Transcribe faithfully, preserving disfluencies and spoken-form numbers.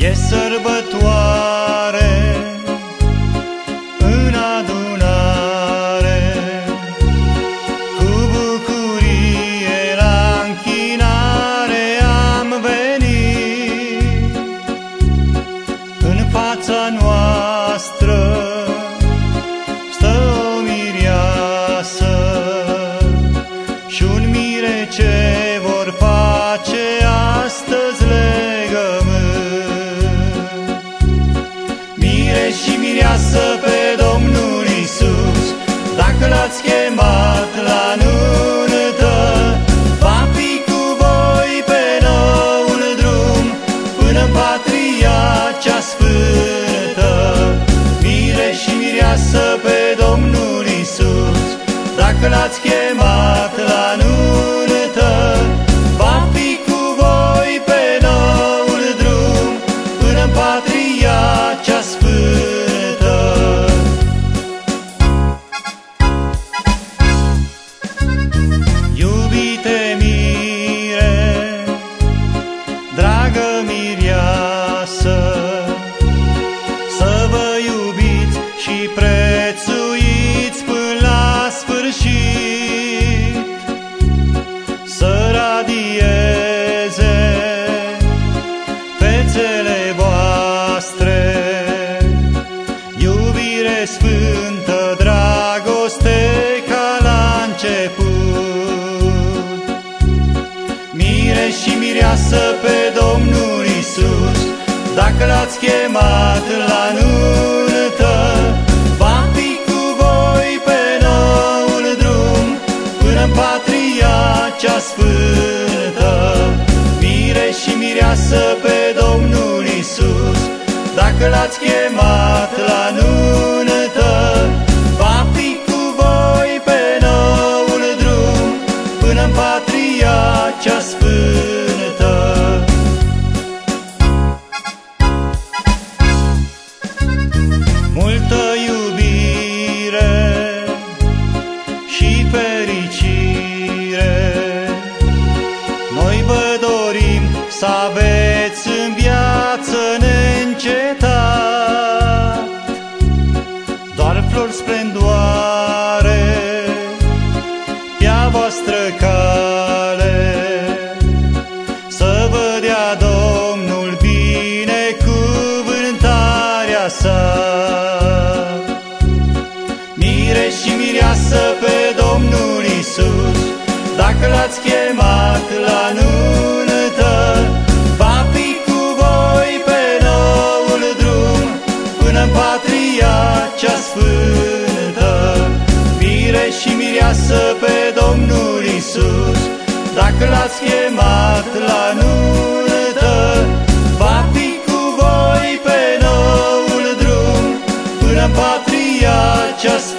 E sărbătoare în adunare, cu bucurie la închinare am venit. În fața noastră stă o mireasă și un mire ce vor face astăzi legământ. Mire și mireasă pe Domnul Iisus, dacă l-ați chemat la nuntă, va fi cu voi pe noul drum până-n patria cea sfântă. Mire și mireasă pe Domnul Iisus, dacă l-ați chemat la nuntă, va fi cu voi pe noul drum până-n patria cea sfântă. Iubite mire, dragă mireasă, să vă iubiți și prețuiți până la sfârșit, să radieze fețele voastre iubire sfântă, dragoste ca la început. Mire și mireasă pe Domnul Iisus, dacă l-ați chemat la nuntă, va fi cu voi pe noul drum până-n patria cea sfântă. Mire și mireasă pe Domnul Iisus, dacă l-ați chemat la nuntă, va fi cu voi pe noul drum până-n patria cea sfântă. Multă iubire și fericire noi vă dorim să aveți în viață neîncetat, doar flori splendoare pe-a voastră cale, să vă dea Domnul binecuvântarea sa. Mire și mireasă pe Domnul Iisus, dacă l-ați chemat la nuntă, va fi cu voi pe noul drum până-n patria cea sfântă. Mire și mireasă pe Domnul Iisus, dacă l-ați chemat la nuntă, va fi cu voi pe noul drum până-n patria cea sfântă.